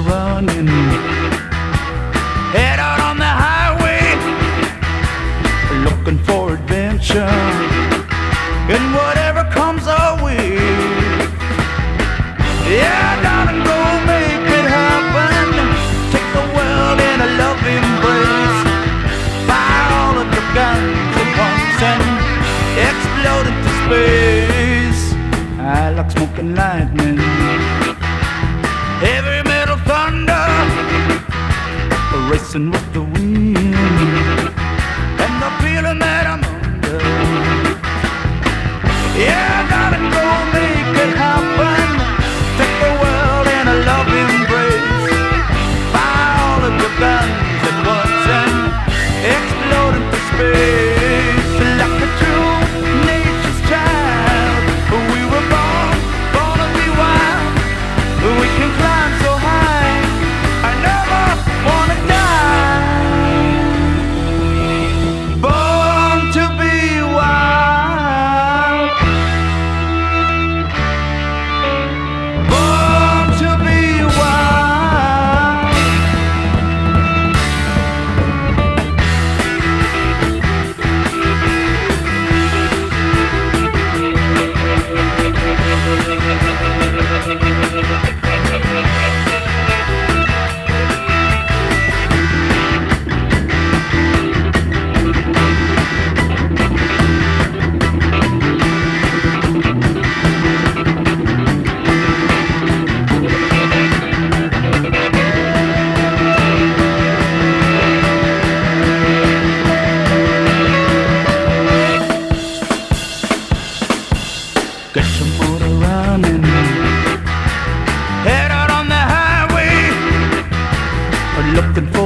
running. Head out on the highway, looking for adventure, and whatever comes our way. Yeah, darling, go make it happen. Take the world in a love embrace. Fire all of your guns at once and explode into space. I like smoking lightning, heavy metal thunder, racing with the wind, and the feeling that I'm under. Yeah, darling, go make it happen. Take the world in a love embrace. Fire all of your guns at once and explode into space. Like a true nature's child, we were born to be wild. We can climb so high, I never wanna die. Born to be wild. Born to be wild. Get your motor running. Head out on the highway, looking for